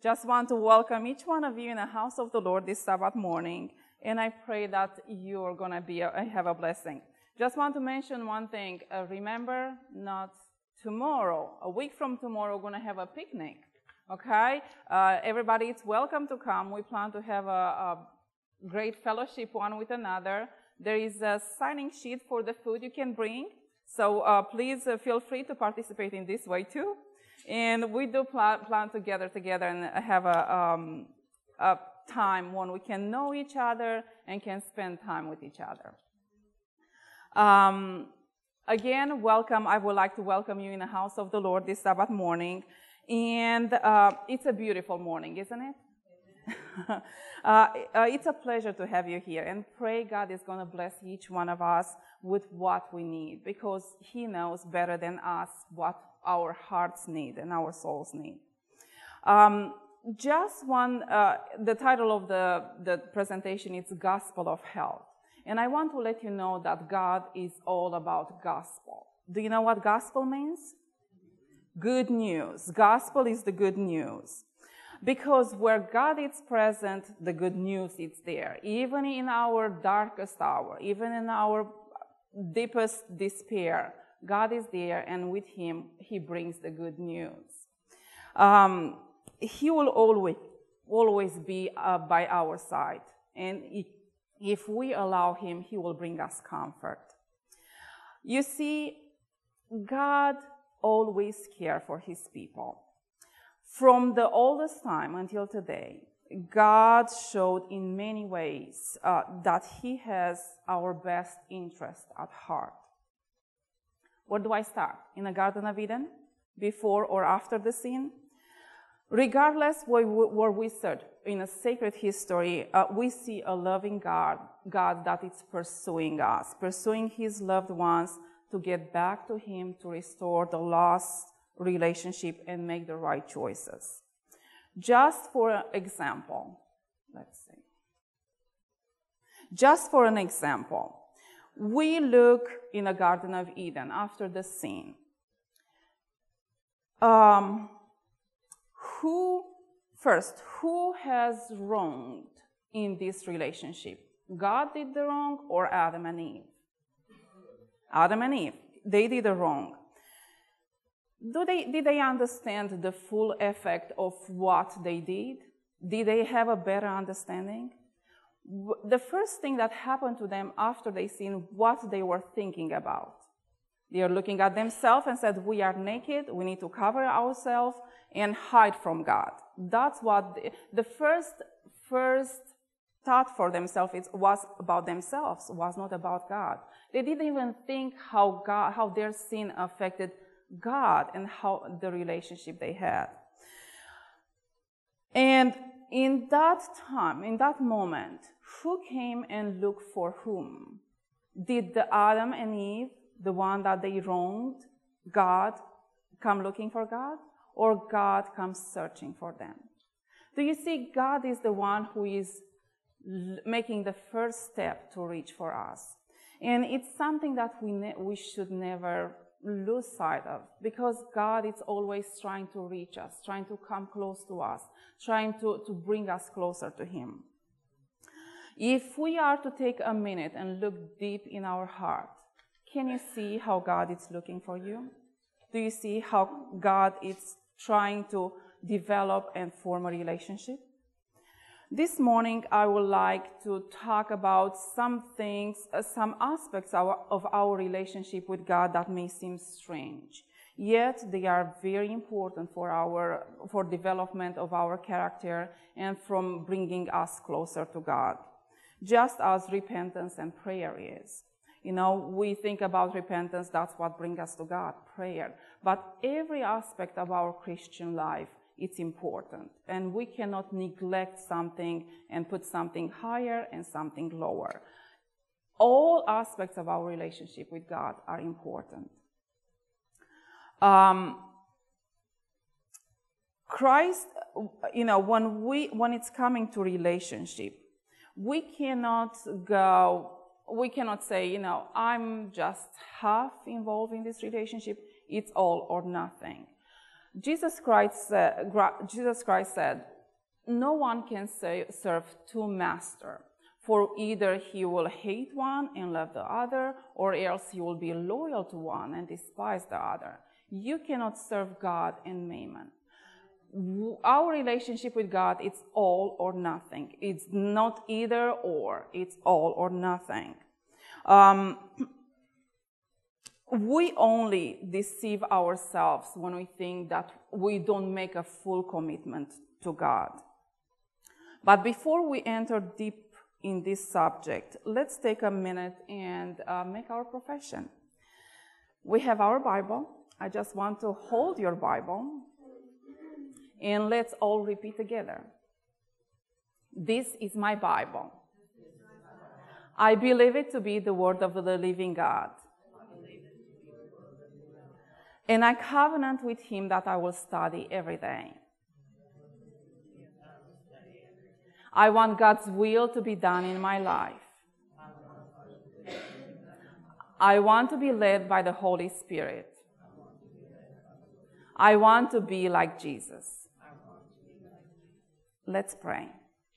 Just want to welcome each one of you in the house of the Lord this Sabbath morning, and I pray that you're going to have a blessing. Just want to mention one thing. Remember, not tomorrow. A week from tomorrow, we're going to have a picnic, okay? Everybody is welcome to come. We plan to have a great fellowship one with another. There is a signing sheet for the food you can bring, so please feel free to participate in this way too. And we do plan to gather together and have a time when we can know each other and can spend time with each other. Again, welcome. I would like to welcome you in the house of the Lord this Sabbath morning. And it's a beautiful morning, isn't it? It's a pleasure to have you here, and pray God is going to bless each one of us with what we need, because He knows better than us what our hearts need and our souls need. The title of the presentation is Gospel of Health. And I want to let you know that God is all about gospel. Do you know what gospel means? Good news. Gospel is the good news. Because where God is present, the good news is there. Even in our darkest hour, even in our deepest despair, God is there, and with Him, He brings the good news. He will always be by our side. And if we allow Him, He will bring us comfort. You see, God always cares for His people. From the oldest time until today, God showed in many ways that He has our best interest at heart. Where do I start? In the Garden of Eden? Before or after the sin? Regardless where we search in a sacred history, we see a loving God that is pursuing us, pursuing His loved ones to get back to Him, to restore the lost relationship and make the right choices. Just for an example, we look in the Garden of Eden after the sin. Who has wronged in this relationship? God did the wrong, or Adam and Eve? Adam and Eve, they did the wrong. Did they understand the full effect of what they did? Did they have a better understanding? The first thing that happened to them after they sinned, what they were thinking about. They are looking at themselves and said, we are naked, we need to cover ourselves and hide from God. That's what the first thought for themselves was about themselves, was not about God. They didn't even think how their sin affected God and how the relationship they had. And in that time, in that moment, who came and looked for whom? Did the Adam and Eve, the one that they wronged, God, come looking for God? Or God comes searching for them? Do you see, God is the one who is making the first step to reach for us. And it's something that we should never lose sight of, because God is always trying to reach us, trying to come close to us, trying to bring us closer to Him. If we are to take a minute and look deep in our heart, can you see how God is looking for you? Do you see how God is trying to develop and form a relationship? This morning, I would like to talk about some things, some aspects of our relationship with God that may seem strange. Yet, they are very important for development of our character and from bringing us closer to God. Just as repentance and prayer is. You know, we think about repentance, that's what brings us to God, prayer. But every aspect of our Christian life, it's important. And we cannot neglect something and put something higher and something lower. All aspects of our relationship with God are important. Christ, you know, when it's coming to relationship, we cannot say, you know, I'm just half involved in this relationship. It's all or nothing. Jesus Christ said, no one can serve two masters. For either he will hate one and love the other, or else he will be loyal to one and despise the other. You cannot serve God and mammon. Our relationship with God, it's all or nothing. It's not either or, it's all or nothing. We only deceive ourselves when we think that we don't make a full commitment to God. But before we enter deep in this subject, let's take a minute and make our profession. We have our Bible. I just want to hold your Bible and let's all repeat together. This is my Bible. I believe it to be the word of the living God. And I covenant with him that I will study every day. I want God's will to be done in my life. I want to be led by the Holy Spirit. I want to be like Jesus. Let's pray.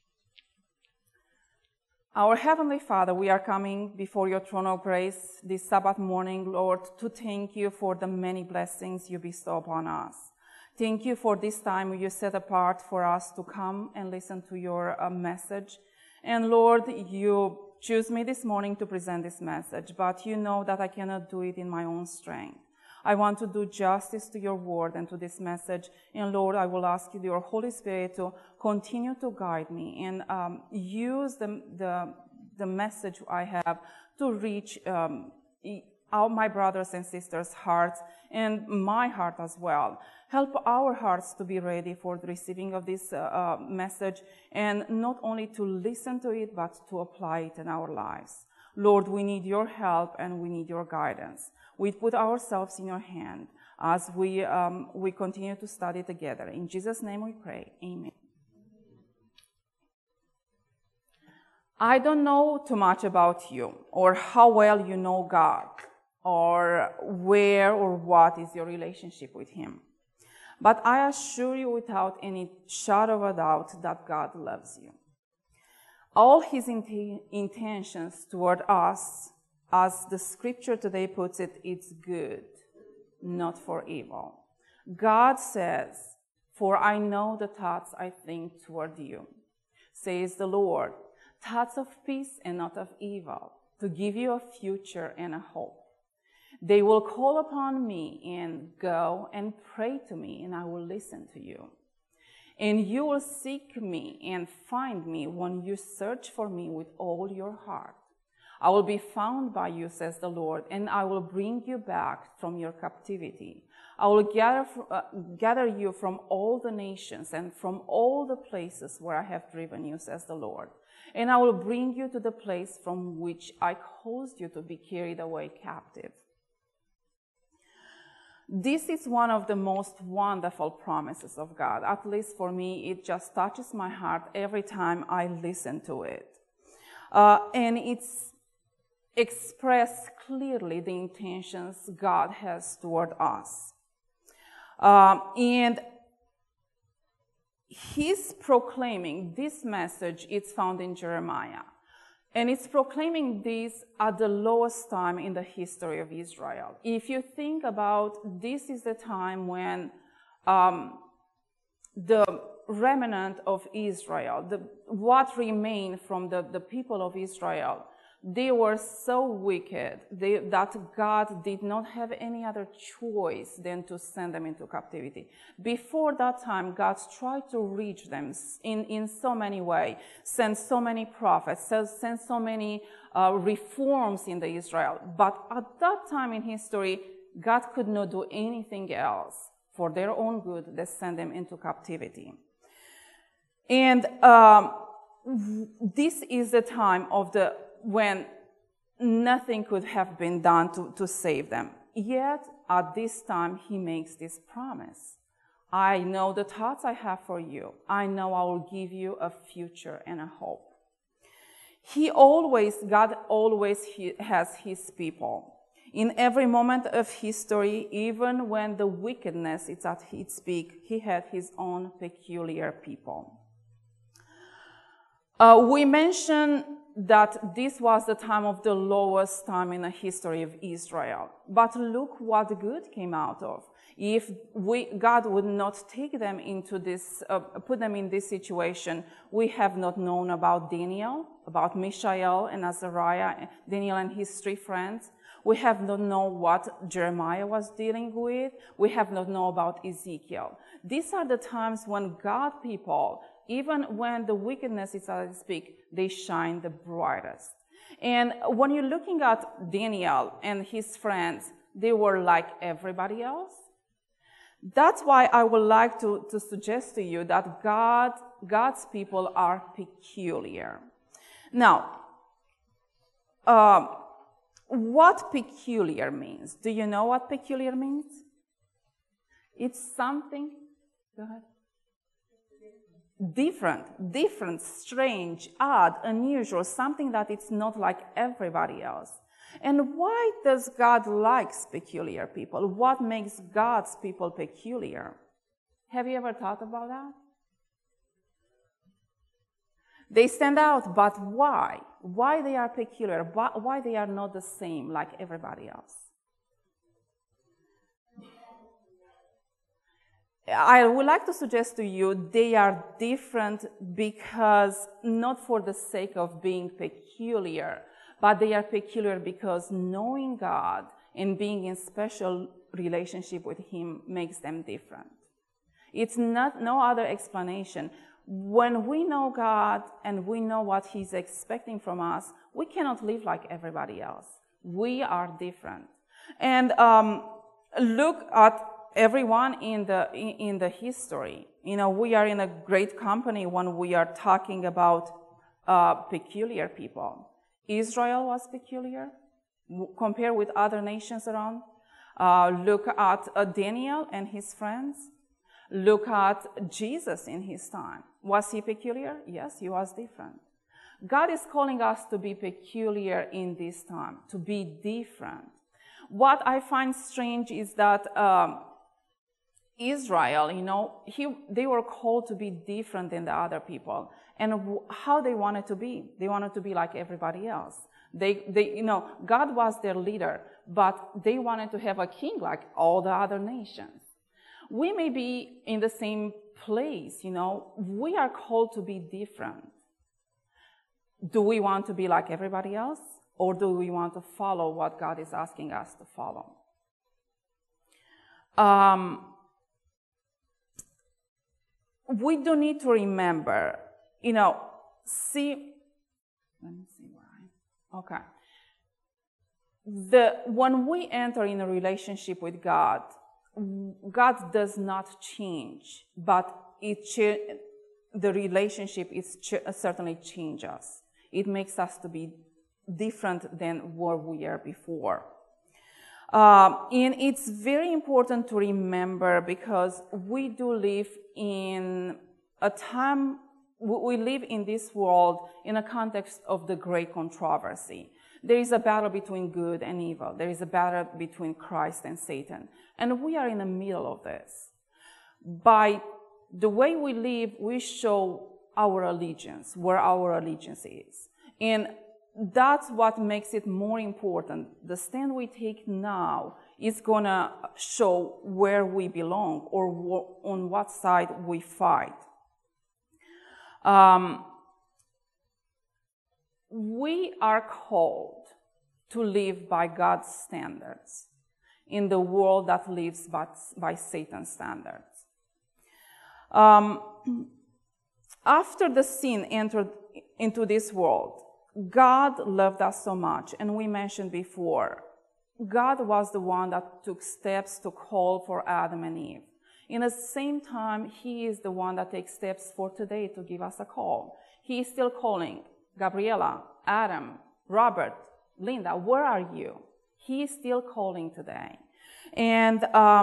Our Heavenly Father, we are coming before your throne of grace this Sabbath morning, Lord, to thank you for the many blessings you bestow upon us. Thank you for this time you set apart for us to come and listen to your message. And Lord, you choose me this morning to present this message, but you know that I cannot do it in my own strength. I want to do justice to your word and to this message. And Lord, I will ask you, your Holy Spirit, to continue to guide me and use the message I have to reach all my brothers and sisters' hearts and my heart as well. Help our hearts to be ready for the receiving of this message, and not only to listen to it, but to apply it in our lives. Lord, we need your help and we need your guidance. We put ourselves in your hand as we continue to study together. In Jesus' name we pray. Amen. I don't know too much about you or how well you know God or where or what is your relationship with him. But I assure you without any shadow of a doubt that God loves you. All his intentions toward us, as the scripture today puts it, it's good, not for evil. God says, "For I know the thoughts I think toward you," says the Lord, thoughts of peace and not of evil, to give you a future and a hope. They will call upon me and go and pray to me, and I will listen to you. And you will seek me and find me when you search for me with all your heart. I will be found by you, says the Lord, and I will bring you back from your captivity. I will gather you from all the nations and from all the places where I have driven you, says the Lord. And I will bring you to the place from which I caused you to be carried away captive. This is one of the most wonderful promises of God. At least for me, it just touches my heart every time I listen to it. And it's expressed clearly the intentions God has toward us. And he's proclaiming this message. It's found in Jeremiah. And it's proclaiming this at the lowest time in the history of Israel. If you think about, this is the time when the remnant of Israel, what remained from the people of Israel, they were so wicked that God did not have any other choice than to send them into captivity. Before that time, God tried to reach them in so many ways, sent so many prophets, sent so many reforms in the Israel. But at that time in history, God could not do anything else. For their own good, they sent them into captivity. And this is the time of when nothing could have been done to save them. Yet, at this time, he makes this promise. I know the thoughts I have for you. I know I will give you a future and a hope. God always has his people. In every moment of history, even when the wickedness is at its peak, he had his own peculiar people. We mentioned that this was the time of the lowest time in the history of Israel. But look what good came out of. If God would not take them into this, put them in this situation, we have not known about Daniel, about Mishael and Azariah, Daniel and his 3 friends. We have not known what Jeremiah was dealing with. We have not known about Ezekiel. These are the times when God people, even when the wickedness is at its peak, they shine the brightest. And when you're looking at Daniel and his friends, they were like everybody else. That's why I would like to suggest to you that God's people are peculiar. Now, what peculiar means? Do you know what peculiar means? It's something, go ahead. Different, strange, odd, unusual, something that it's not like everybody else. And why does God like peculiar people? What makes God's people peculiar? Have you ever thought about that? They stand out, but why? Why they are peculiar? Why they are not the same like everybody else? I would like to suggest to you they are different because not for the sake of being peculiar, but they are peculiar because knowing God and being in special relationship with Him makes them different. It's no other explanation. When we know God and we know what He's expecting from us, we cannot live like everybody else. We are different. And look at everyone in the history. You know, we are in a great company when we are talking about peculiar people. Israel was peculiar compared with other nations around. Look at Daniel and his friends. Look at Jesus in his time. Was he peculiar? Yes, he was different. God is calling us to be peculiar in this time, to be different. What I find strange is that Israel, you know, they were called to be different than the other people. And how they wanted to be. They wanted to be like everybody else. They, you know, God was their leader, but they wanted to have a king like all the other nations. We may be in the same place, you know. We are called to be different. Do we want to be like everybody else? Or do we want to follow what God is asking us to follow? We do need to remember, you know, let me see where okay. When we enter in a relationship with God, God does not change, but the relationship certainly changes. It makes us to be different than where we were before. And it's very important to remember because we do live in a time, we live in this world in a context of the great controversy. There is a battle between good and evil. There is a battle between Christ and Satan. And we are in the middle of this. By the way we live, we show our allegiance, where our allegiance is. And that's what makes it more important. The stand we take now is going to show where we belong or on what side we fight. We are called to live by God's standards in the world that lives by Satan's standards. After the sin entered into this world, God loved us so much, and we mentioned before, God was the one that took steps to call for Adam and Eve. In the same time, He is the one that takes steps for today to give us a call. He is still calling. Gabriela, Adam, Robert, Linda, where are you? He is still calling today. And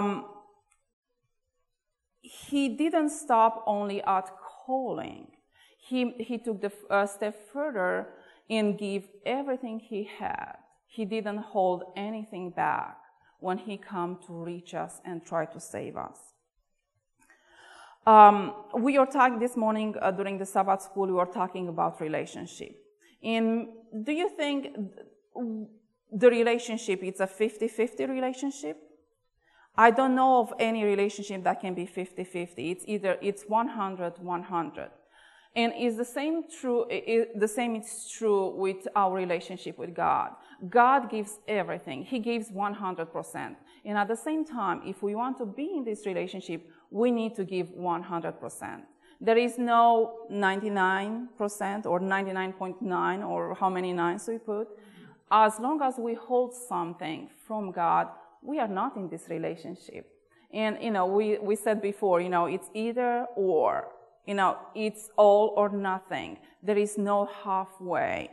He didn't stop only at calling. He took the step further and gave everything He had. He didn't hold anything back when He came to reach us and try to save us. We are talking this morning during the Sabbath school, we were talking about relationship. And do you think the relationship is a 50-50 relationship? I don't know of any relationship that can be 50-50. It's 100-100. And is the same is true with our relationship with God. God gives everything. He gives 100%. And at the same time, if we want to be in this relationship, we need to give 100%. There is no 99% or 99.9 or how many nines we put. As long as we hold something from God, we are not in this relationship. And, we said before, it's either or. It's all or nothing. There is no halfway.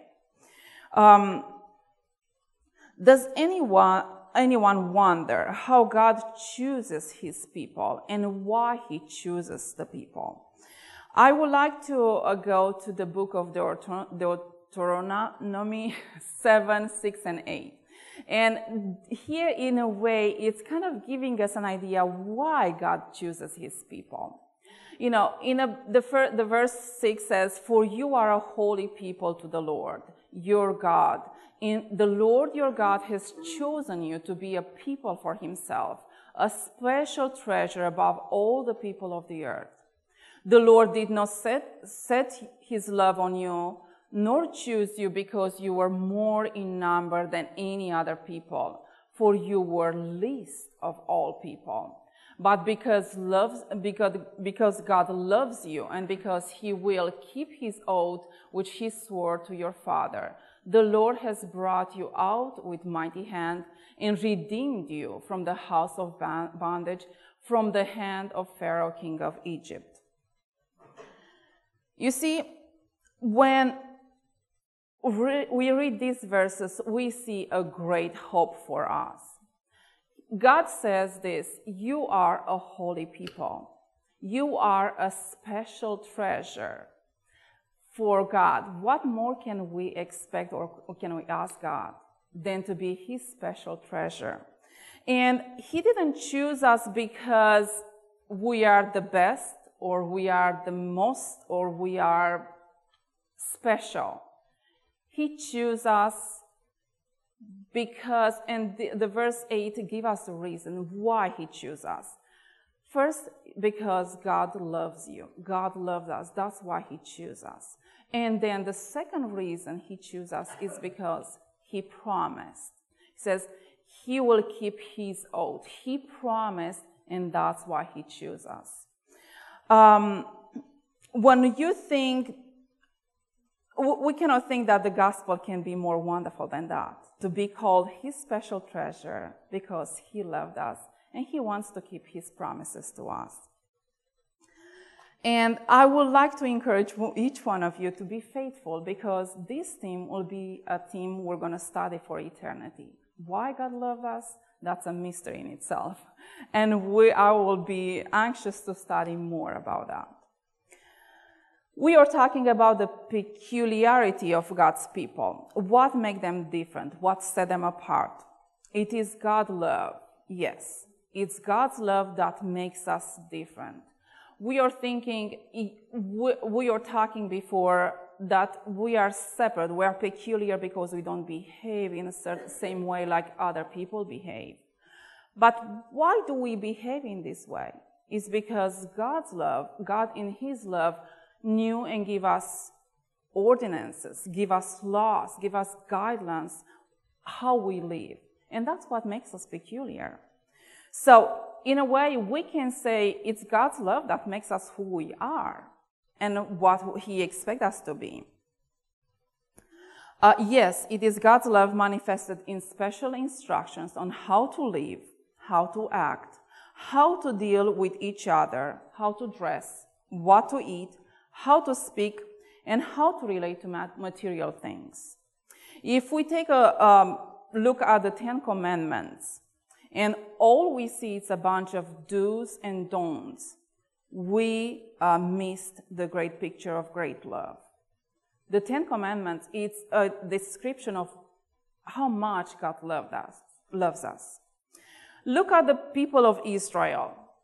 Does anyone wonder how God chooses his people and why he chooses the people? I would like to go to the book of Deuteronomy 7, 6, and 8. And here, in a way, it's kind of giving us an idea why God chooses his people. The verse 6 says, "For you are a holy people to the Lord, your God. And the Lord your God has chosen you to be a people for himself, a special treasure above all the people of the earth. The Lord did not set his love on you, nor choose you because you were more in number than any other people, for you were least of all people. But because God loves you and because he will keep his oath which he swore to your father, the Lord has brought you out with mighty hand and redeemed you from the house of bondage, from the hand of Pharaoh, king of Egypt." You see, when we read these verses, we see a great hope for us. God says this: you are a holy people. You are a special treasure for God. What more can we expect or can we ask God than to be his special treasure? And he didn't choose us because we are the best or we are the most or we are special. He chose us because, and the verse 8 gives us a reason why he chose us. First, because God loves you. God loves us. That's why he chose us. And then the second reason he chose us is because he promised. He says he will keep his oath. He promised, and that's why he chose us. When you think, we cannot think that the gospel can be more wonderful than that. To be called his special treasure because he loved us and he wants to keep his promises to us. And I would like to encourage each one of you to be faithful, because this theme will be a theme we're going to study for eternity. Why God loved us, that's a mystery in itself. And I will be anxious to study more about that. We are talking about the peculiarity of God's people. What makes them different? What set them apart? It is God's love. Yes, it's God's love that makes us different. We are talking before that we are separate. We are peculiar because we don't behave in a certain same way like other people behave. But why do we behave in this way? It's because God's love, God in his love, knew and give us ordinances, give us laws, give us guidelines how we live. And that's what makes us peculiar. So in a way, we can say it's God's love that makes us who we are and what he expects us to be. Yes, it is God's love manifested in special instructions on how to live, how to act, how to deal with each other, how to dress, what to eat, how to speak, and how to relate to material things. If we take a look at the 10 Commandments, and all we see is a bunch of do's and don'ts, we missed the great picture of great love. The 10 Commandments, it's a description of how much God loves us. Look at the people of Israel.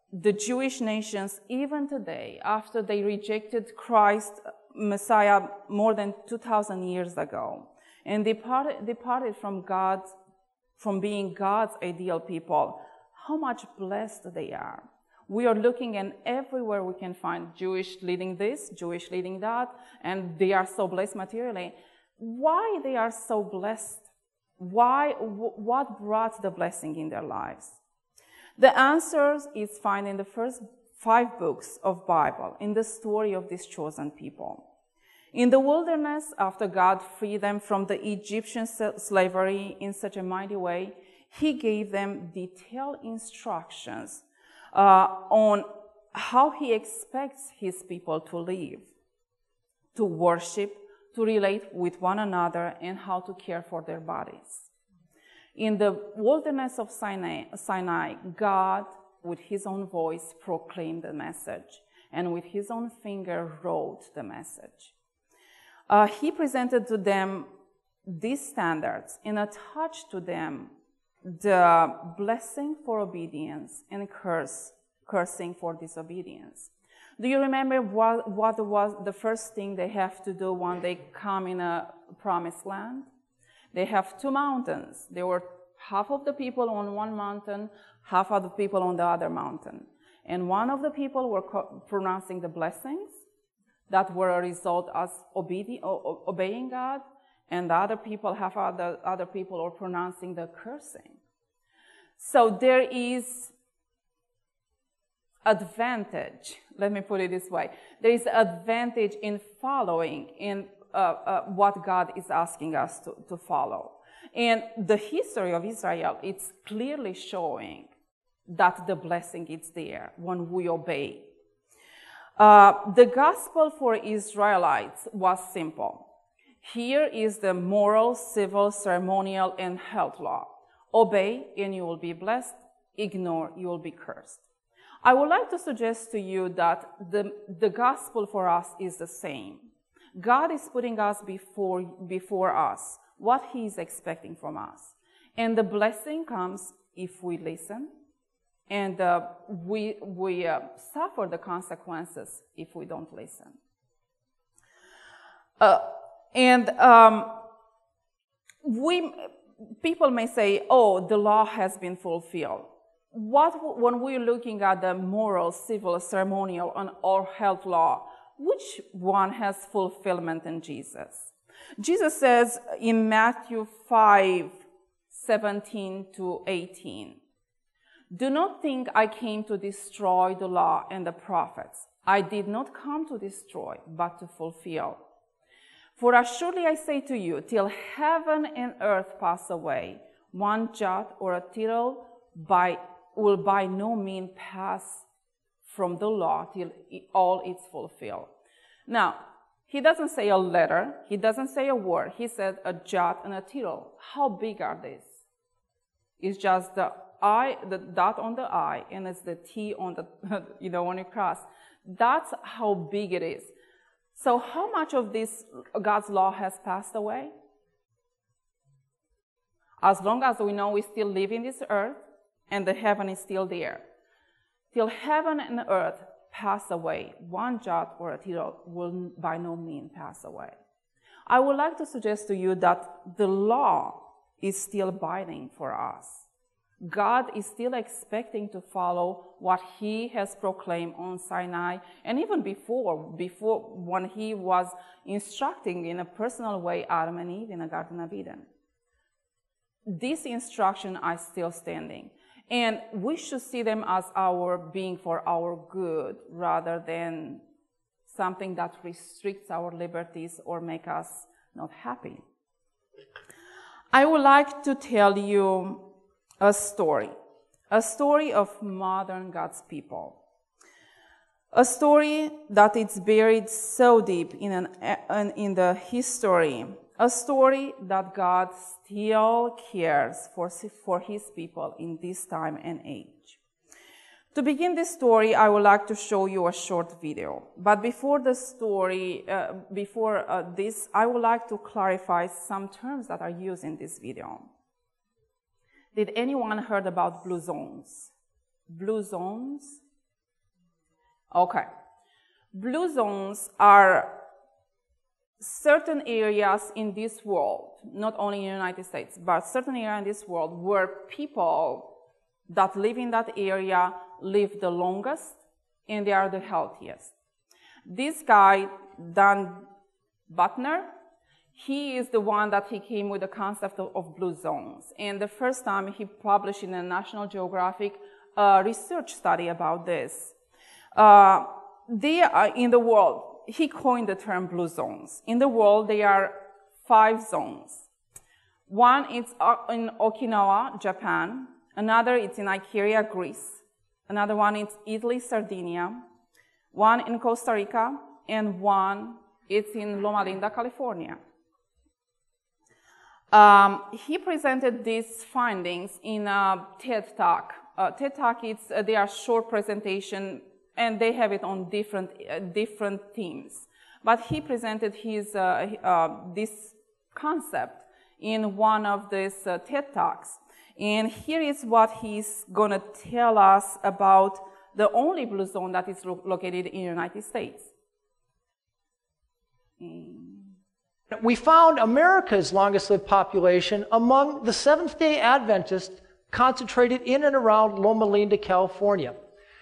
the Jewish nations, even today, after they rejected Christ, Messiah, more than 2,000 years ago, and departed from God, from being God's ideal people, how much blessed they are. We are looking, and everywhere we can find Jewish leading this, Jewish leading that, and they are so blessed materially. Why they are so blessed? Why? What brought the blessing in their lives? The answer is found in the first 5 books of Bible, in the story of these chosen people. In the wilderness, after God freed them from the Egyptian slavery in such a mighty way, he gave them detailed instructions on how he expects his people to live, to worship, to relate with one another, and how to care for their bodies. In the wilderness of Sinai, God, with his own voice, proclaimed the message, and with his own finger wrote the message. He presented to them these standards and attached to them the blessing for obedience and cursing for disobedience. Do you remember what was the first thing they have to do when they come in a promised land? They have 2 mountains. There were half of the people on one mountain, half of the people on the other mountain. And one of the people were pronouncing the blessings that were a result of obeying God, and the other people, half of the other people were pronouncing the cursing. So there is advantage, let me put it this way, there is advantage in following in what God is asking us to follow. And the history of Israel, it's clearly showing that the blessing is there when we obey. The gospel for Israelites was simple. Here is the moral, civil, ceremonial, and health law. Obey and you will be blessed. Ignore, you will be cursed. I would like to suggest to you that the gospel for us is the same. God is putting us before us what he is expecting from us. And the blessing comes if we listen, and we suffer the consequences if we don't listen. People may say, oh, the law has been fulfilled. When we're looking at the moral, civil, ceremonial, and or health law, which one has fulfillment in Jesus? Jesus says in Matthew 5:17-18, do not think I came to destroy the law and the prophets. I did not come to destroy, but to fulfill. For assuredly I say to you, till heaven and earth pass away, one jot or a tittle will by no means pass from the law till all is fulfilled. Now, he doesn't say a letter, he doesn't say a word, he said a jot and a tittle. How big are these? It's just the dot on the I, and it's the T on the, when you cross. That's how big it is. So how much of this God's law has passed away? As long as we know we still live in this earth, and the heaven is still there. Till heaven and earth pass away, one jot or a tittle will by no means pass away. I would like to suggest to you that the law is still binding for us. God is still expecting to follow what he has proclaimed on Sinai, and even before when he was instructing in a personal way Adam and Eve in the Garden of Eden. These instructions are still standing. And we should see them as being for our good rather than something that restricts our liberties or make us not happy. I would like to tell you a story of modern God's people. A story that is buried so deep in the history. A story that God still cares for his people in this time and age. To begin this story, I would like to show you a short video. But before the story, this, I would like to clarify some terms that are used in this video. Did anyone heard about blue zones? Blue zones? Okay. Blue zones are certain areas in this world, not only in the United States, but certain areas in this world where people that live in that area live the longest and they are the healthiest. This guy, Dan Buettner, he is the one that he came with the concept of blue zones. And the first time he published in a National Geographic research study about this. They are in the world, he coined the term blue zones. In the world, there are 5 zones. One is in Okinawa, Japan. Another is in Icaria, Greece. Another one is Italy, Sardinia. One in Costa Rica. And one is in Loma Linda, California. He presented these findings in a TED Talk. TED Talk, they are short presentation, and they have it on different themes. But he presented his this concept in one of these TED Talks. And here is what he's going to tell us about the only blue zone that is located in the United States. We found America's longest lived population among the Seventh-day Adventists concentrated in and around Loma Linda, California.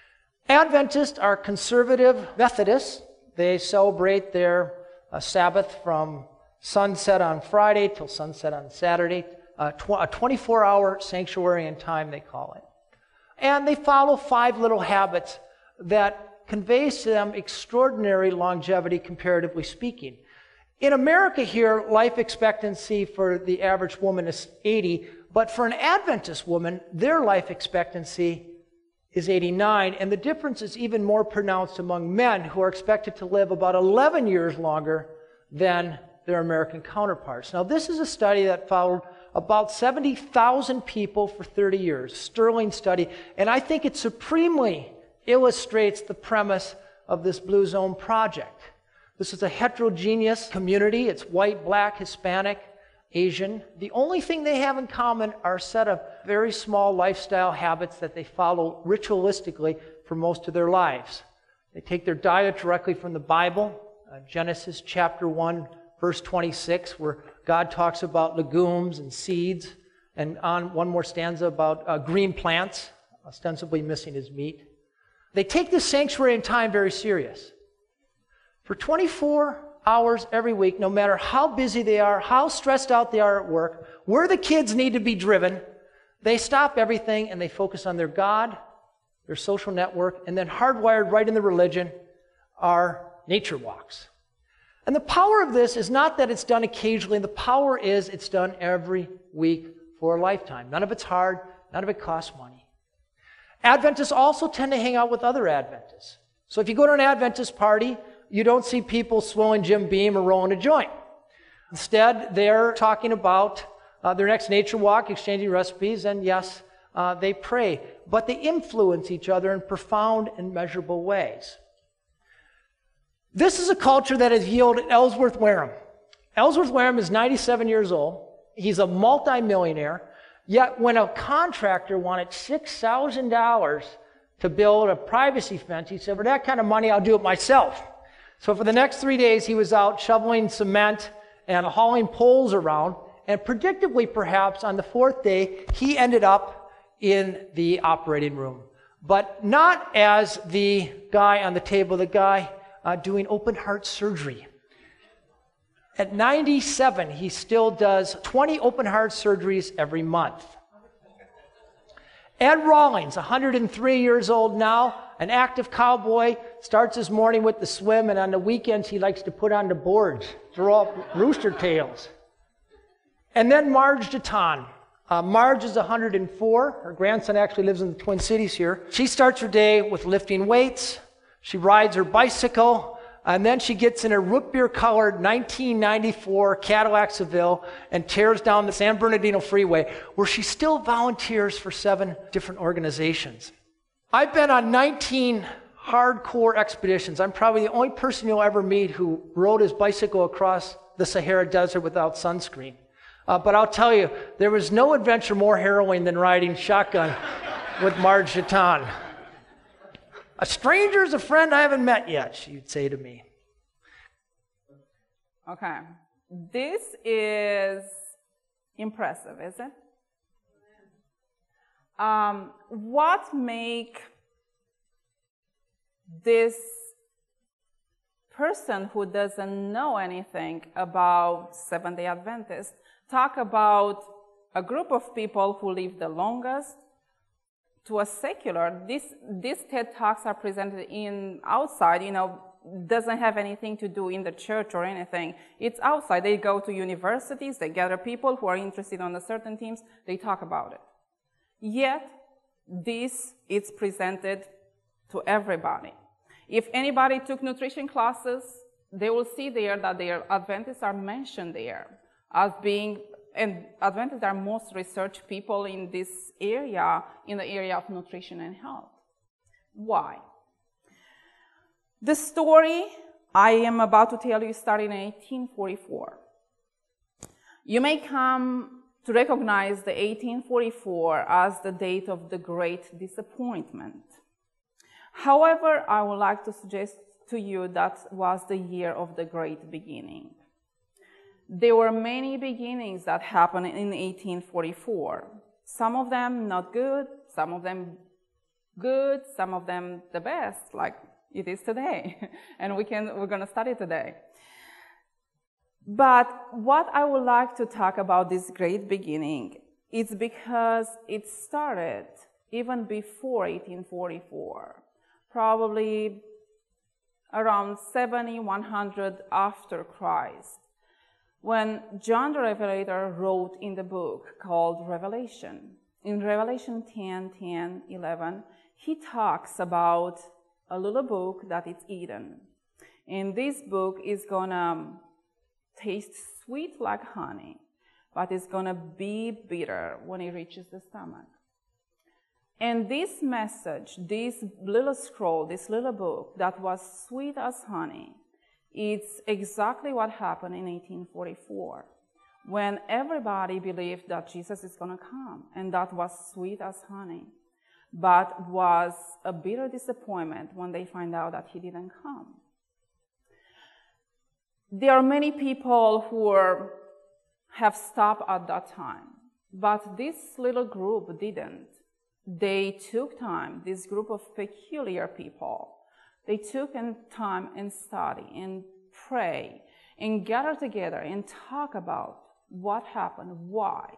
Adventists are conservative Methodists. They celebrate their Sabbath from sunset on Friday till sunset on Saturday, a 24-hour sanctuary and time, they call it. And they follow 5 little habits that conveys to them extraordinary longevity, comparatively speaking. In America here, life expectancy for the average woman is 80, but for an Adventist woman, their life expectancy is 89, and the difference is even more pronounced among men who are expected to live about 11 years longer than their American counterparts. Now, this is a study that followed about 70,000 people for 30 years, sterling study, and I think it supremely illustrates the premise of this Blue Zone project. This is a heterogeneous community. It's white, black, Hispanic, Asian. The only thing they have in common are a set of very small lifestyle habits that they follow ritualistically for most of their lives. They take their diet directly from the Bible, Genesis chapter 1, verse 26, where God talks about legumes and seeds, and on one more stanza about green plants, ostensibly missing his meat. They take this sanctuary and time very serious. For 24 hours every week, no matter how busy they are, how stressed out they are at work, where the kids need to be driven, they stop everything and they focus on their God, their social network, and then hardwired right in the religion are nature walks. And the power of this is not that it's done occasionally. The power is it's done every week for a lifetime. None of it's hard. None of it costs money. Adventists also tend to hang out with other Adventists. So if you go to an Adventist party, you don't see people swilling Jim Beam or rolling a joint. Instead, they're talking about their next nature walk, exchanging recipes, and yes, they pray. But they influence each other in profound and measurable ways. This is a culture that has yielded Ellsworth Wareham. Ellsworth Wareham is 97 years old. He's a multimillionaire. Yet when a contractor wanted $6,000 to build a privacy fence, he said, for that kind of money, I'll do it myself. So for the next 3 days, he was out shoveling cement and hauling poles around. And predictably, perhaps, on the 4th day, he ended up in the operating room. But not as the guy on the table, the guy doing open heart surgery. At 97, he still does 20 open heart surgeries every month. Ed Rawlings, 103 years old now, an active cowboy, starts his morning with the swim, and on the weekends he likes to put on the boards, throw up rooster tails. And then Marge Deton. Marge is 104. Her grandson actually lives in the Twin Cities here. She starts her day with lifting weights. She rides her bicycle, and then she gets in a root beer-colored 1994 Cadillac Seville and tears down the San Bernardino Freeway, where she still volunteers for 7 different organizations. I've been on 19 hardcore expeditions. I'm probably the only person you'll ever meet who rode his bicycle across the Sahara Desert without sunscreen. But I'll tell you, there was no adventure more harrowing than riding shotgun with Marge Deton. A stranger's a friend I haven't met yet, she'd say to me. Okay. This is impressive, is it? What make this person who doesn't know anything about Seventh-day Adventists talk about a group of people who live the longest to a secular? These TED Talks are presented in outside, doesn't have anything to do in the church or anything. It's outside. They go to universities, they gather people who are interested on the certain themes, they talk about it. Yet, this is presented to everybody. If anybody took nutrition classes, they will see there that their Adventists are mentioned there as being, and Adventists are most researched people in this area, in the area of nutrition and health. Why? The story I am about to tell you started in 1844. You may come to recognize the 1844 as the date of the Great Disappointment. However, I would like to suggest to you that was the year of the Great Beginning. There were many beginnings that happened in 1844. Some of them not good, some of them good, some of them the best, like it is today, and we're going to study today. But what I would like to talk about this great beginning is because it started even before 1844, probably around 70, 100 after Christ, when John the Revelator wrote in the book called Revelation. In Revelation 10, 10, 11, he talks about a little book that is Eden. And this book is going to taste sweet like honey, but it's going to be bitter when it reaches the stomach. And this message, this little scroll, this little book that was sweet as honey, it's exactly what happened in 1844, when everybody believed that Jesus is going to come, and that was sweet as honey, but was a bitter disappointment when they find out that he didn't come. There are many people who have stopped at that time, but this little group didn't. They took time, this group of peculiar people, they took time and study and pray and gather together and talk about what happened, why.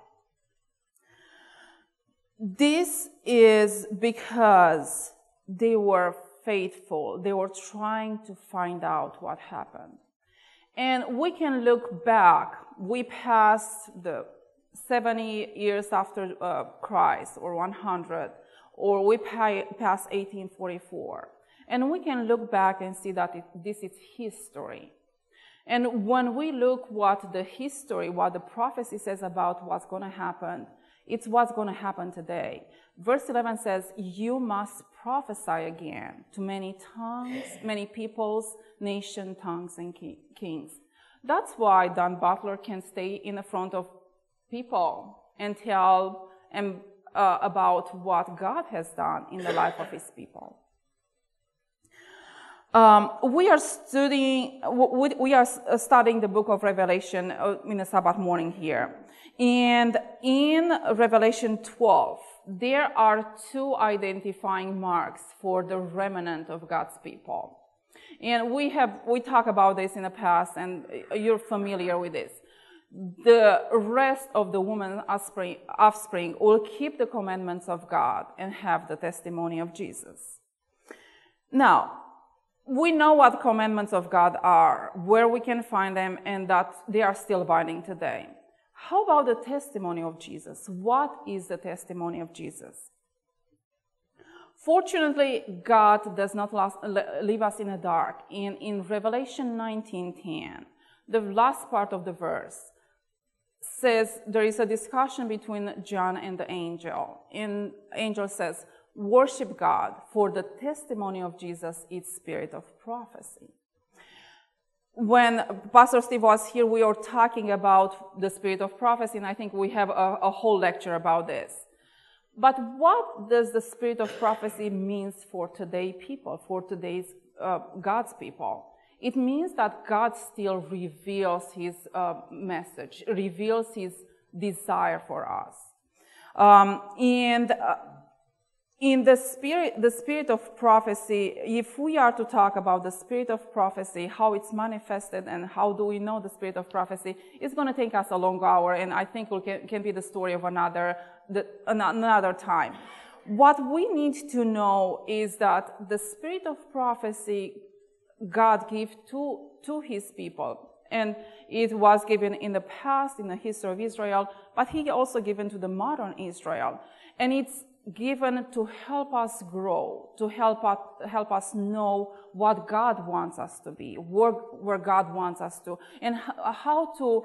This is because they were faithful. They were trying to find out what happened. And we can look back. We passed the 70 years after Christ, or 100, or we passed 1844. And we can look back and see that this is history. And when we look what the history, what the prophecy says about what's going to happen, it's what's going to happen today. Verse 11 says, you must prophesy again to many tongues, many peoples, nation, tongues, and kings. That's why Don Butler can stay in the front of people and tell about what God has done in the life of his people. We are studying the book of Revelation in a Sabbath morning here. And in Revelation 12, there are two identifying marks for the remnant of God's people. And we talked about this in the past, and you're familiar with this. The rest of the woman's offspring will keep the commandments of God and have the testimony of Jesus. Now, we know what commandments of God are, where we can find them, and that they are still binding today. How about the testimony of Jesus? What is the testimony of Jesus? Fortunately, God does not leave us in the dark. And in Revelation 19:10, the last part of the verse says there is a discussion between John and the angel. And the angel says, worship God, for the testimony of Jesus is spirit of prophecy. When Pastor Steve was here, we were talking about the spirit of prophecy, and I think we have a whole lecture about this. But what does the spirit of prophecy means for today's people, for today's God's people? It means that God still reveals his message, reveals his desire for us. In the spirit of prophecy, if we are to talk about the spirit of prophecy, how it's manifested and how do we know the spirit of prophecy, it's going to take us a long hour, and I think it can be the story of another time. What we need to know is that the spirit of prophecy God gave to his people, and it was given in the past, in the history of Israel, but he also given to the modern Israel, and it's given to help us grow, to help us know what God wants us to be, where God wants us to, and how to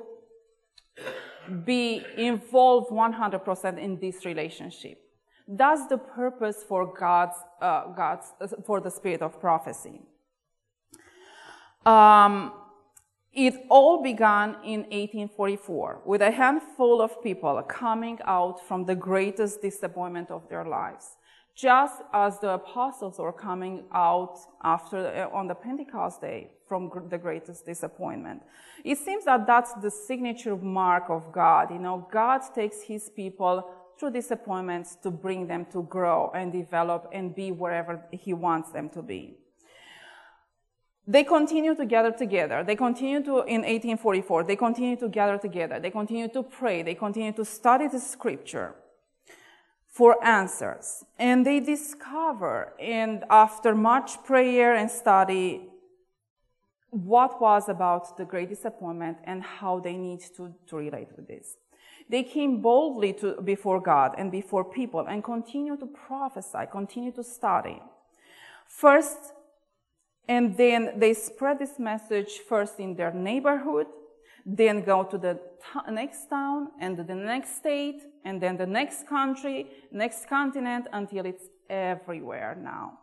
be involved 100% in this relationship. That's the purpose for for the spirit of prophecy. It all began in 1844 with a handful of people coming out from the greatest disappointment of their lives, just as the apostles were coming out on the Pentecost day from the greatest disappointment. It seems that that's the signature mark of God. You know, God takes his people through disappointments to bring them to grow and develop and be wherever he wants them to be. They continue to gather together. They continue to, in 1844, they continue to gather together. They continue to pray. They continue to study the scripture for answers. And they discover, and after much prayer and study, what was about the great disappointment and how they need to relate with this. They came boldly before God and before people and continue to prophesy, continue to study. First, and then they spread this message first in their neighborhood, then go to the next town, and the next state, and then the next country, next continent, until it's everywhere now.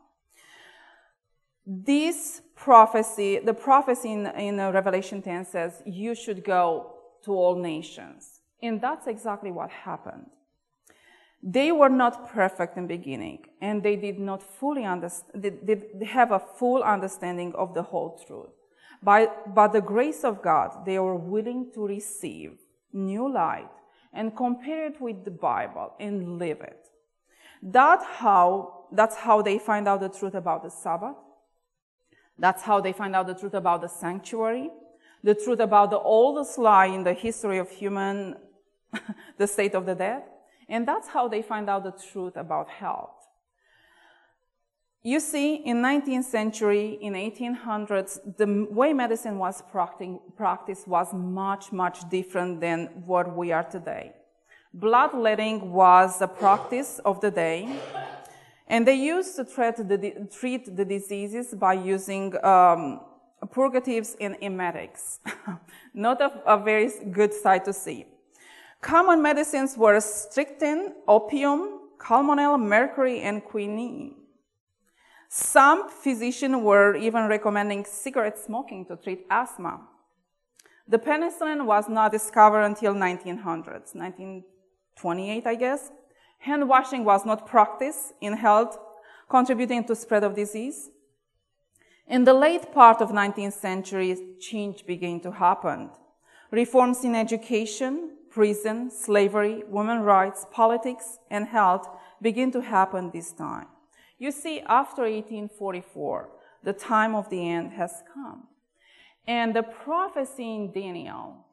This prophecy, the prophecy in Revelation 10 says, you should go to all nations. And that's exactly what happened. They were not perfect in the beginning, and they did not fully have a full understanding of the whole truth. By the grace of God, they were willing to receive new light and compare it with the Bible and live it. That's how they find out the truth about the Sabbath. That's how they find out the truth about the sanctuary, the truth about the oldest lie in the history of human, the state of the dead. And that's how they find out the truth about health. You see, in 19th century, in 1800s, the way medicine was practiced was much, much different than what we are today. Bloodletting was a practice of the day, and they used to treat the diseases by using purgatives and emetics. Not a very good sight to see. Common medicines were strychnine, opium, calomel, mercury, and quinine. Some physicians were even recommending cigarette smoking to treat asthma. The penicillin was not discovered until 1900s, 1928, I guess. Hand washing was not practiced in health, contributing to spread of disease. In the late part of 19th century, change began to happen. Reforms in education, prison, slavery, women's rights, politics, and health begin to happen this time. You see, after 1844, the time of the end has come. And the prophecy in Daniel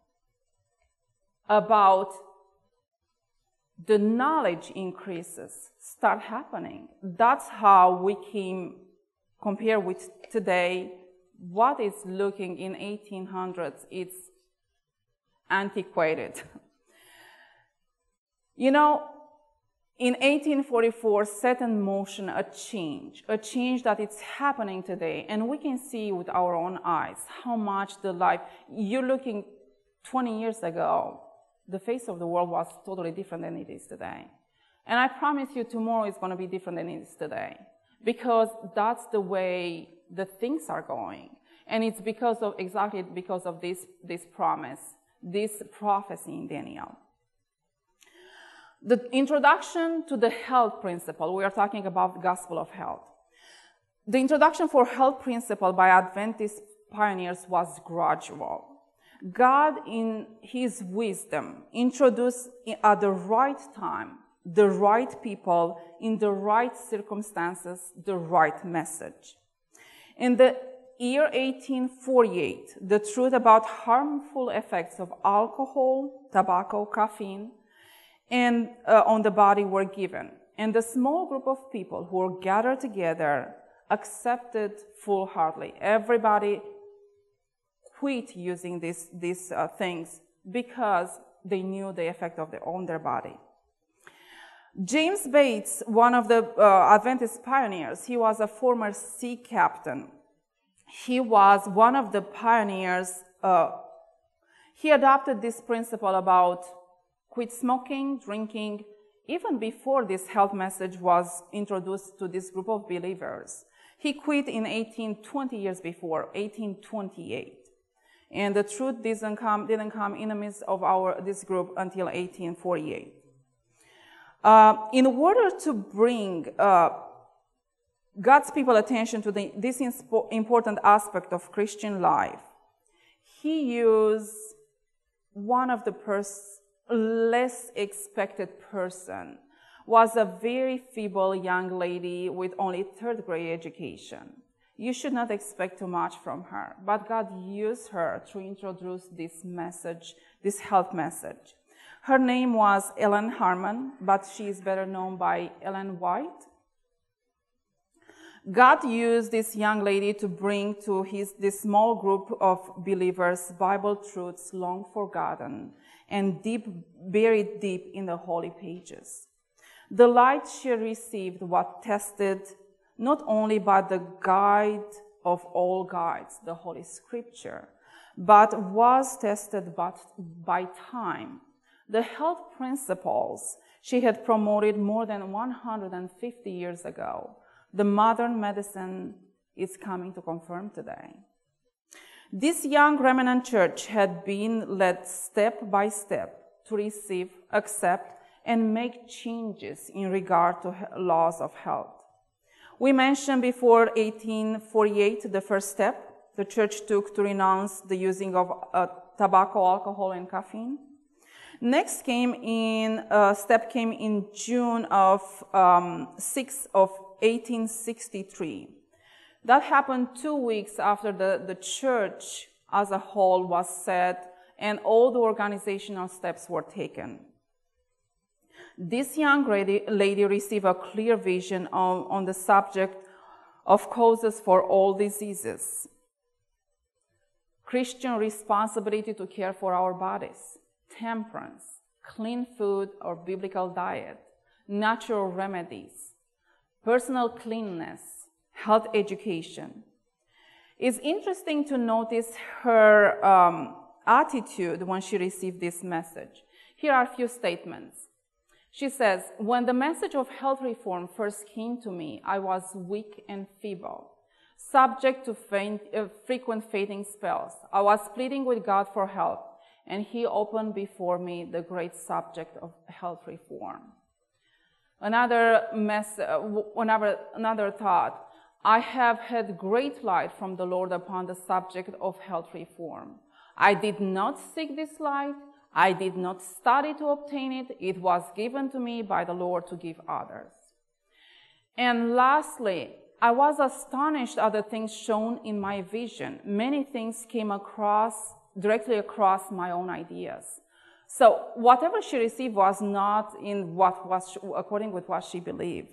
about the knowledge increases start happening. That's how we can compare with today. What is looking in 1800s, it's antiquated. You know, in 1844 set in motion a change that it's happening today, and we can see with our own eyes how much the life, you're looking 20 years ago, the face of the world was totally different than it is today. And I promise you tomorrow is going to be different than it is today, because that's the way the things are going. And it's exactly because of this promise, this prophecy in Daniel. The introduction to the health principle, we are talking about the gospel of health. The introduction for health principle by Adventist pioneers was gradual. God, in his wisdom, introduced at the right time, the right people, in the right circumstances, the right message. In the year 1848, the truth about harmful effects of alcohol, tobacco, caffeine, and on the body were given. And the small group of people who were gathered together accepted full-heartedly. Everybody quit using these things because they knew the effect on their body. James Bates, one of the Adventist pioneers, he was a former sea captain. He was one of the pioneers. He adopted this principle about quit smoking, drinking, even before this health message was introduced to this group of believers. He quit in 20 years before, 1828. And the truth didn't come in the midst of this group until 1848. In order to bring God's people attention to this important aspect of Christian life, he used one of the less expected person, was a very feeble young lady with only third-grade education. You should not expect too much from her, but God used her to introduce this message, this health message. Her name was Ellen Harmon, but she is better known by Ellen White. God used this young lady to bring to this small group of believers Bible truths long forgotten and buried deep in the holy pages. The light she received was tested not only by the guide of all guides, the Holy Scripture, but was tested by time. The health principles she had promoted more than 150 years ago, the modern medicine is coming to confirm today. This young remnant church had been led step by step to receive, accept, and make changes in regard to laws of health. We mentioned before 1848, the first step the church took to renounce the using of tobacco, alcohol, and caffeine. Next step came in June of 1863. That happened 2 weeks after the church as a whole was set and all the organizational steps were taken. This young lady received a clear vision on the subject of causes for all diseases. Christian responsibility to care for our bodies, temperance, clean food or biblical diet, natural remedies, personal cleanliness, health education. It's interesting to notice her attitude when she received this message. Here are a few statements. She says, when the message of health reform first came to me, I was weak and feeble, subject to frequent fainting spells. I was pleading with God for help, and he opened before me the great subject of health reform. Another thought, I have had great light from the Lord upon the subject of health reform. I did not seek this light. I did not study to obtain it. It was given to me by the Lord to give others. And lastly, I was astonished at the things shown in my vision. Many things came directly across my own ideas. So whatever she received was not according with what she believed.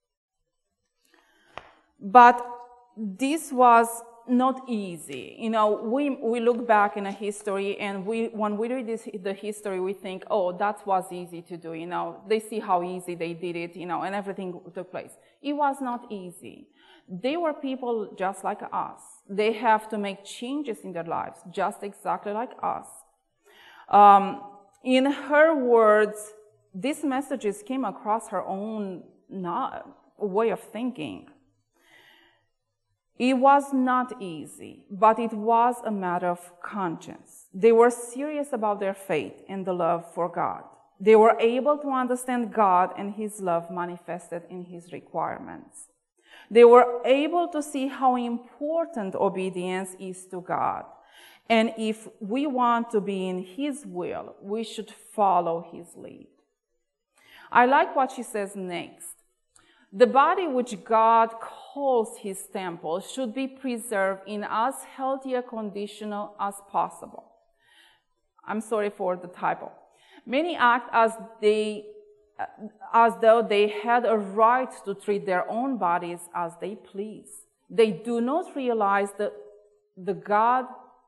But this was not easy. We look back in a history, and when we read the history, we think, oh, that was easy to do. They see how easy they did it, and everything took place. It was not easy. They were people just like us. They have to make changes in their lives, just exactly like us. In her words, these messages came across her own way of thinking. It was not easy, but it was a matter of conscience. They were serious about their faith and the love for God. They were able to understand God and His love manifested in His requirements. They were able to see how important obedience is to God. And if we want to be in His will, we should follow His lead. I like what she says next. The body which God calls His temple should be preserved in as healthy a condition as possible. I'm sorry for the typo. Many act as though they had a right to treat their own bodies as they please. They do not realize that God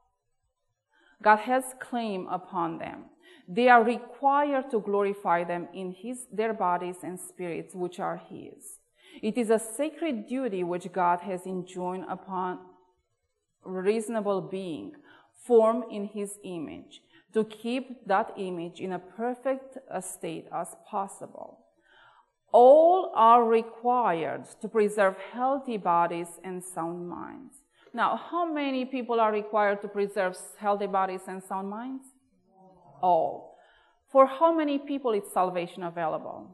has claim upon them. They are required to glorify them in their bodies and spirits, which are His. It is a sacred duty which God has enjoined upon a reasonable being, formed in His image, to keep that image in a perfect state as possible. All are required to preserve healthy bodies and sound minds. Now, how many people are required to preserve healthy bodies and sound minds? All. For how many people is salvation available?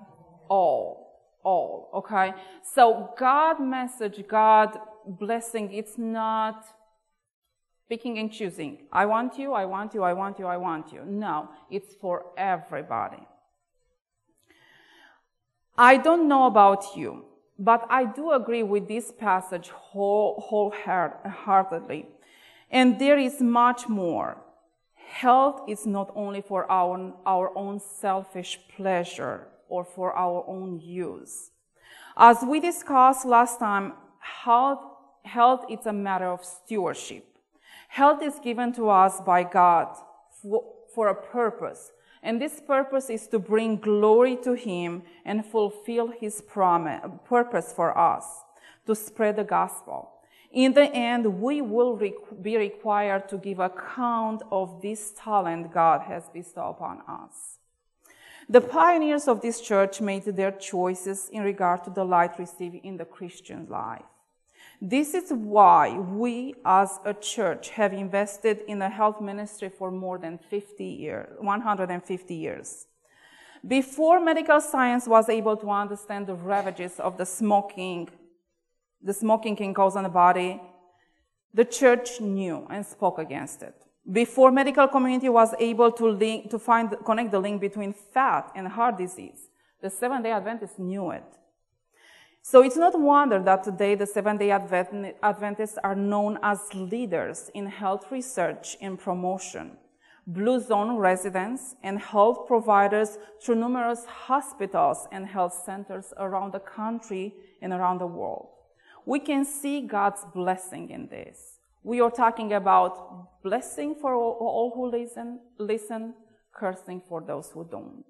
All, okay? So God message, God blessing, it's not picking and choosing. I want you, I want you, I want you, I want you. No, it's for everybody. I don't know about you, but I do agree with this passage wholeheartedly. And there is much more. Health is not only for our own selfish pleasure or for our own use. As we discussed last time, health is a matter of stewardship. Health is given to us by God for a purpose. And this purpose is to bring glory to Him and fulfill His purpose for us, to spread the gospel. In the end, we will be required to give account of this talent God has bestowed upon us. The pioneers of this church made their choices in regard to the light received in the Christian life. This is why we as a church have invested in the health ministry for more than 150 years. Before medical science was able to understand the ravages of the smoking can cause on the body, the church knew and spoke against it. Before medical community was able to connect the link between fat and heart disease, the Seventh-day Adventists knew it. So it's not wonder that today the Seventh-day Adventists are known as leaders in health research and promotion, Blue Zone residents and health providers through numerous hospitals and health centers around the country and around the world. We can see God's blessing in this. We are talking about blessing for all who listen, cursing for those who don't.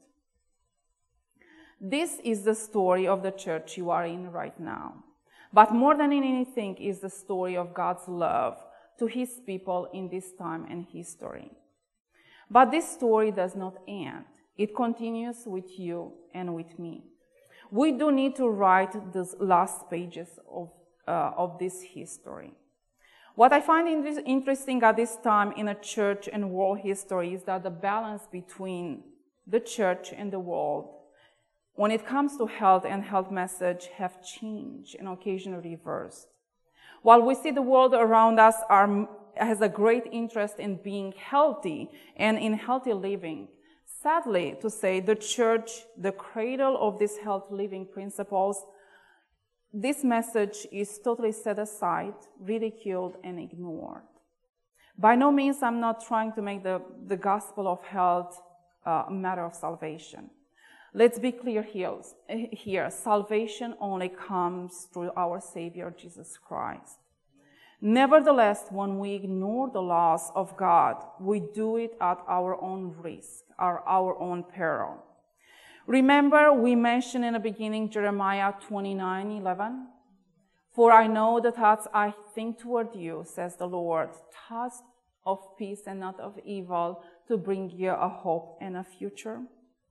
This is the story of the church you are in right now. But more than anything is the story of God's love to His people in this time and history. But this story does not end. It continues with you and with me. We do need to write the last pages of this history. What I find interesting at this time in a church and world history is that the balance between the church and the world, when it comes to health and health message, have changed and occasionally reversed. While we see the world around us has a great interest in being healthy and in healthy living, sadly to say, the church, the cradle of these health living principles, this message is totally set aside, ridiculed, and ignored. By no means I'm not trying to make the gospel of health a matter of salvation. Let's be clear here. Salvation only comes through our Savior, Jesus Christ. Nevertheless, when we ignore the laws of God, we do it at our own risk, or our own peril. Remember, we mentioned in the beginning Jeremiah 29:11. For I know the thoughts I think toward you, says the Lord, thoughts of peace and not of evil, to bring you a hope and a future.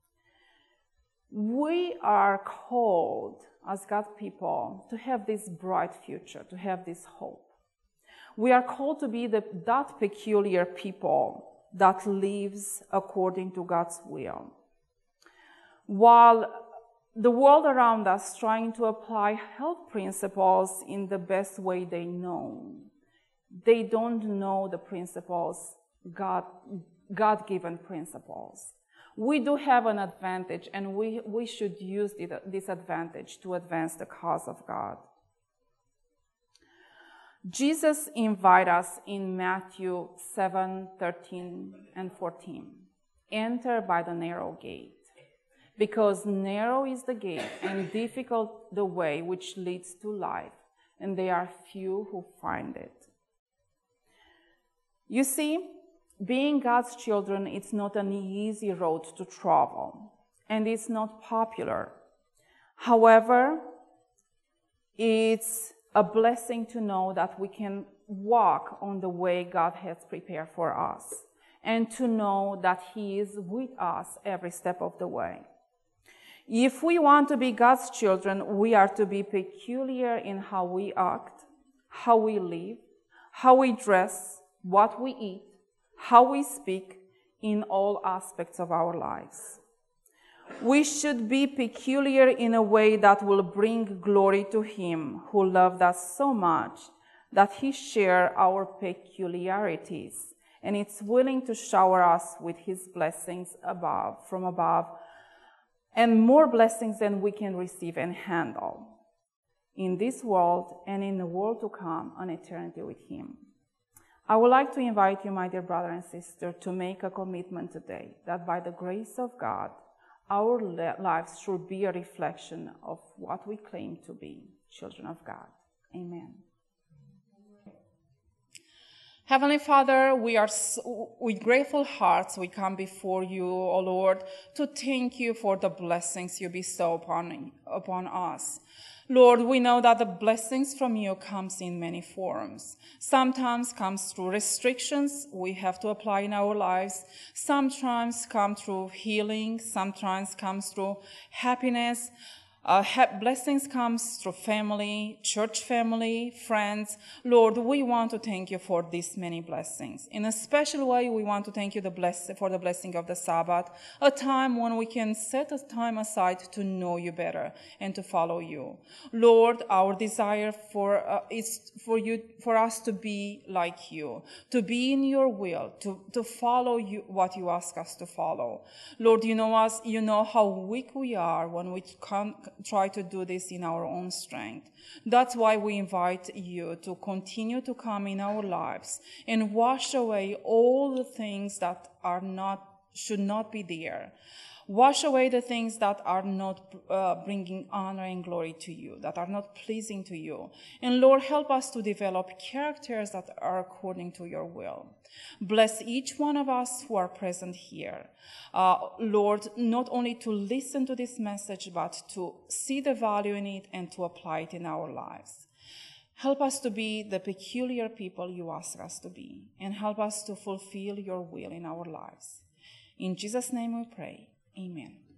We are called as God's people to have this bright future, to have this hope. We are called to be that peculiar people that lives according to God's will. While the world around us trying to apply health principles in the best way they know, they don't know the principles, God-given principles. We do have an advantage, and we should use this advantage to advance the cause of God. Jesus invites us in Matthew 7:13 and 14. Enter by the narrow gate, because narrow is the gate and difficult the way which leads to life, and there are few who find it. You see, being God's children, it's not an easy road to travel, and it's not popular. However, it's a blessing to know that we can walk on the way God has prepared for us, and to know that He is with us every step of the way. If we want to be God's children, we are to be peculiar in how we act, how we live, how we dress, what we eat, how we speak, in all aspects of our lives. We should be peculiar in a way that will bring glory to Him who loved us so much that He shared our peculiarities, and it's willing to shower us with His blessings from above, and more blessings than we can receive and handle in this world and in the world to come, an eternity with Him. I would like to invite you, my dear brother and sister, to make a commitment today that by the grace of God, our lives should be a reflection of what we claim to be, children of God. Amen. Heavenly Father, with grateful hearts we come before you, O Lord, to thank you for the blessings you bestow upon us. Lord, we know that the blessings from you comes in many forms. Sometimes comes through restrictions we have to apply in our lives. Sometimes come through healing. Sometimes comes through happiness. Blessings comes through family, church family, friends. Lord, we want to thank you for these many blessings. In a special way, we want to thank you for the blessing of the Sabbath, a time when we can set a time aside to know you better and to follow you. Lord, our desire is for us to be like you, to be in your will, to follow you what you ask us to follow. Lord, you know us, you know how weak we are when we try to do this in our own strength. That's why we invite you to continue to come in our lives and wash away all the things that should not be there. Wash away the things that are not bringing honor and glory to you, that are not pleasing to you. And Lord, help us to develop characters that are according to your will. Bless each one of us who are present here. Lord, not only to listen to this message, but to see the value in it and to apply it in our lives. Help us to be the peculiar people you ask us to be, and help us to fulfill your will in our lives. In Jesus' name we pray. Amen.